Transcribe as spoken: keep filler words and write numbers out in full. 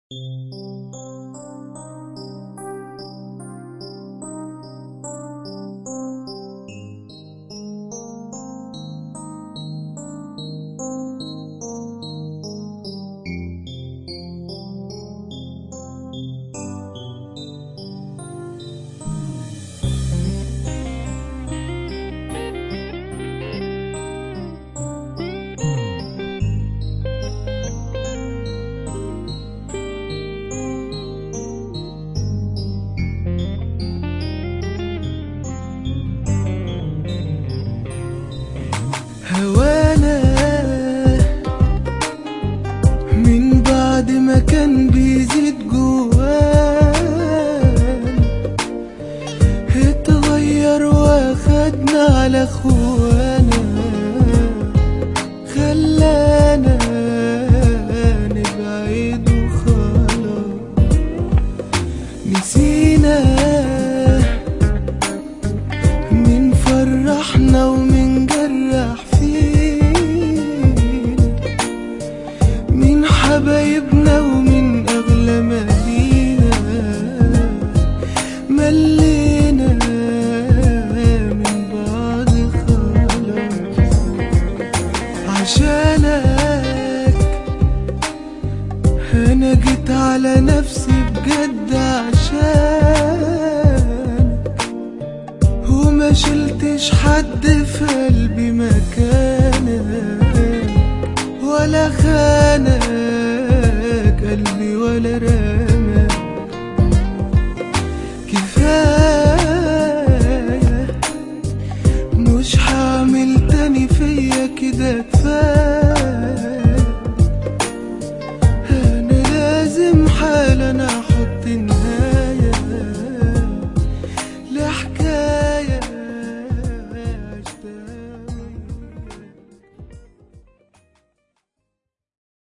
هوانا من بعد ما كان بيزيد جوانا اتغير واخدنا على اخوانا، خلانا نبعد وخلاص نسينا من فرحنا ومن جرح حبايبنا ومن أغلى ما لينا، ملينا من بعض خلاص عشانك. أنا جيت على نفسي بجد عشانك، وما شلتش حد في قلبي مكانك ولا خانك قلبي ولا رماك. كفاية مش هعمل تاني فيا كده، كفاية